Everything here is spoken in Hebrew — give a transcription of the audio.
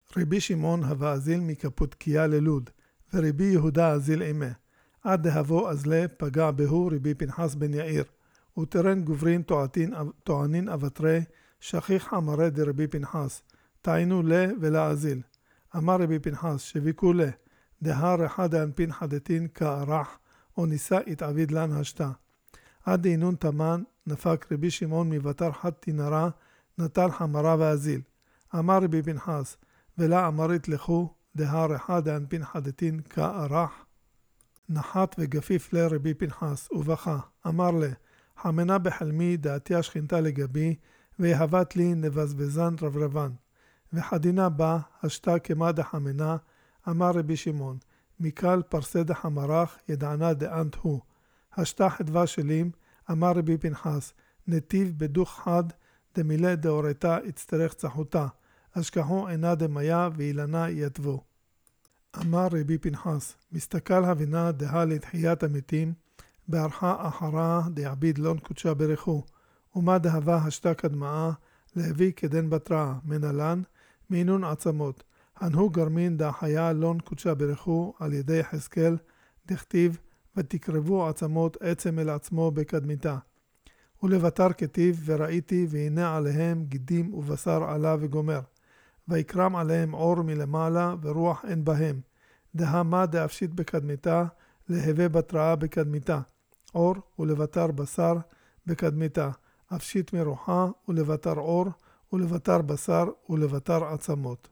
רבי שמעון הווה אזיל מקפודקיה ללוד, ורבי יהודה אזיל אימה. עד דהבו אזלה פגע בהו רבי פנחס בן יאיר. ותרן גוברין טוענין אבטרי, שכיח אמרי דרבי פנחס, טעינו לה ולאזיל. אמר רבי פנחס, שביקו לה, דהר אחד האנפין חדתין כארח, או ניסה התעביד לן השתה. עד אינון תמן, נפק רבי שמעון מבטר חד תינרה, נטל חמרה ואזיל. אמר רבי פנחס, ולה אמרית לכו, דהר אחד האנפין חדתין כארח. נחת וגפיף לרבי פנחס, ובכה, אמר לה, חמנה בחלמי דעתי השכינתה לגבי, והבת לי נבזבזן רברבן. וחדינה בה, השתה כמה דחמנה, אמר רבי שמעון, מקל פרסי דחמרח, ידענה דאנט הוא. השתה חדווה שלים, אמר רבי פנחס, נתיב בדוך חד, דמילה דאורתה הצטרך צחותה, אשכחו עינה דמיה ואילנה יתבו. אמר רבי פנחס, מסתכל הבינה דהה לתחיית המתים, בערכה אחרה דיעביד לון קודשה ברכו, ומה דהבה השתה קדמאה, להביא כדן בתראה, מנהלן, מינון עצמות, הנו גרמין דהחיה לון קודשה ברכו על ידי חזקאל, דכתיב, ותקרבו עצמות עצם אל עצמו בקדמיתה. ולבטר כתיב, וראיתי והנה עליהם גידים ובשר עלה וגומר, ויקרם עליהם אור מלמעלה ורוח אין בהם, דהמה דאפשית בקדמיתה, להווה בתראה בקדמיתה, אור ולבטר בשר בקדמיתה, אפשית מרוחה ולבטר אור ולבטר בשר ולבטר עצמות.